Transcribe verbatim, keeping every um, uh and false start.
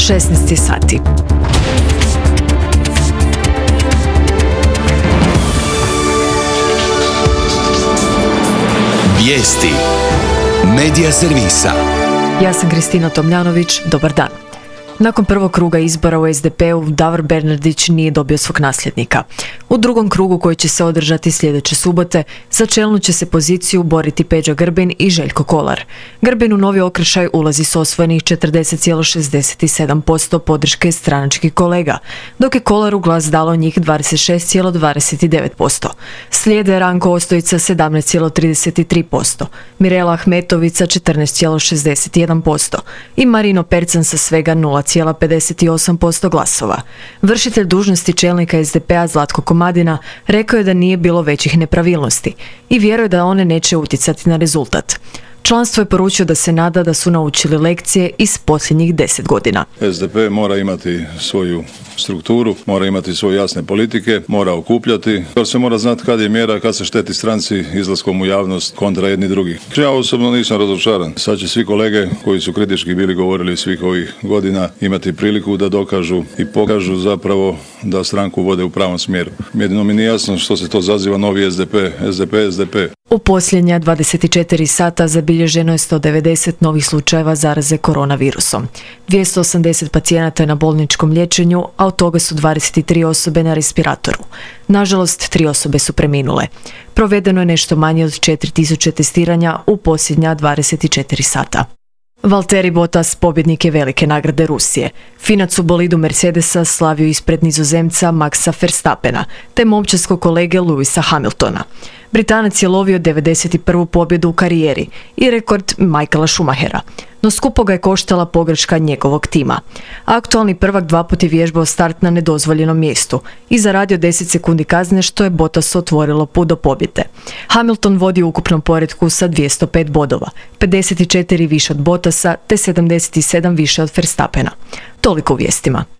šesnaest sati. Vijesti Medija servisa. Ja sam Kristina Tomljanović, dobar dan. Nakon prvog kruga izbora u es de pe-u Davor Bernardić nije dobio svog nasljednika. U drugom krugu koji će se održati sljedeće subote za čelnu će se poziciju boriti Peđa Grbin i Željko Kolar. Grbin u novi okršaj ulazi s osvojenih četrdeset zarez šezdeset sedam posto podrške stranačkih kolega, dok je Kolaru glas dalo njih dvadeset šest zarez dvadeset devet posto. Slijede Ranko Ostojica sedamnaest zarez trideset tri posto, Mirela Ahmetovica četrnaest zarez šezdeset jedan posto i Marino Percan sa svega nula zarez pedeset osam posto glasova. Vršitelj dužnosti čelnika es de pe-a Zlatko Komadina rekao je da nije bilo većih nepravilnosti i vjeruje da one neće utjecati na rezultat. Članstvo je poručio da se nada da su naučili lekcije iz posljednjih deset godina. es de pe mora imati svoju strukturu, mora imati svoje jasne politike, mora okupljati, jer se mora znati kad je mjera, kad se šteti stranci izlaskom u javnost kontra jedni drugih. Ja osobno nisam razočaran. Sad će svi kolege koji su kritički bili govorili svih ovih godina imati priliku da dokažu i pokažu zapravo da stranku vode u pravom smjeru. Jedino mi nije jasno što se to zaziva novi es de pe, es de pe, es de pe. U posljednja dvadeset četiri sata zabilježeno je sto devedeset novih slučajeva zaraze koronavirusom. dvjesto osamdeset pacijenata je na bolničkom liječenju, a od toga su dvadeset tri osobe na respiratoru. Nažalost, tri osobe su preminule. Provedeno je nešto manje od četiri tisuće testiranja u posljednja dvadeset četiri sata. Valtteri Bottas pobjednik je velike nagrade Rusije. Finac u bolidu Mercedesa slavio ispred Nizozemca Maxa Verstappena, te momčadskog kolege Lewisa Hamiltona. Britanac je lovio devedeset prvu pobjedu u karijeri i rekord Michaela Schumachera, no skupo ga je koštala pogreška njegovog tima. Aktualni prvak dva put je vježbao start na nedozvoljenom mjestu i zaradio deset sekundi kazne, što je Bottasu otvorilo put do pobjede. Hamilton vodi u ukupnom poretku sa dvjesto pet bodova, pedeset četiri više od Bottasa te sedamdeset sedam više od Verstappena. Toliko u vijestima.